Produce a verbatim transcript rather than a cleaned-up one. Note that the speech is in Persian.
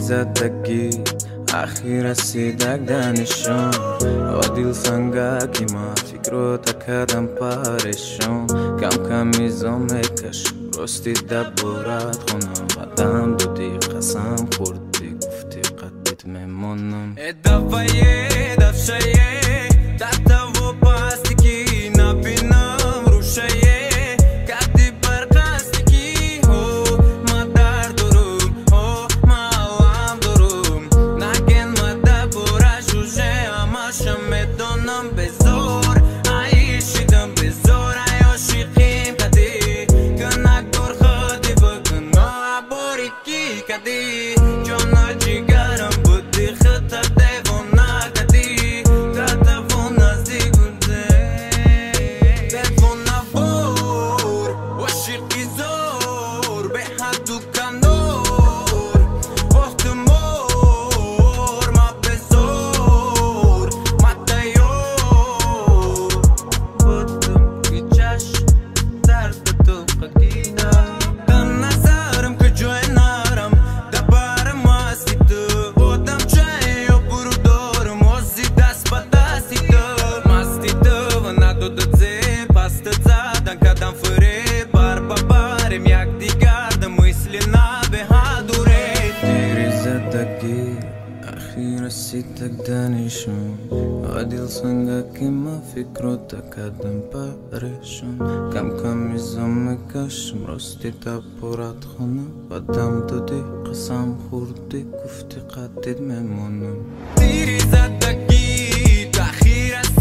زدگی اخیر رسیدک دانشون عادل سنگاکی ما فکرو تکردم پارشون کم کمی زمکش راستی دبورت خونم قدم دودی قسم خوردی گفتی قدیت میمونم ادوایه دفشایه تحتا و پاستیکی نبینم روشایه کدی برقاستیکی هو ما در دروم هو ما علم دروم نگن ما دبورا جوجه هماشم میدونم بزور عیشیدم بزور عیاشیقیم کدی کنک دور خودی بگن عبوری کی کدی جانا جیگرم بودی خطر دیونا کدی تلفون نزدیک بوده تلفون نبور عاشقی زور به حد و کندور وقت مور ما بزور ما دیور بودم که چشم درد تو قدیدم دم نظرم که جای نرم دبارم هستی تو بودم چای و برو دارم وزی دست با دستی تو مستی تو و ندودت زی پست زدن کدم فری بار با بارم یک دیگردم مثلی نبهادوره دیری زدگی اخیر رسیدک دانشون عادل سنگاکی ما فکرو تکردم پارشون کم کمی زمکشم راستی دبورت خونم قدم دودی قسم خوردی گفتی قدیت میمونم دیری زدگی تأخیر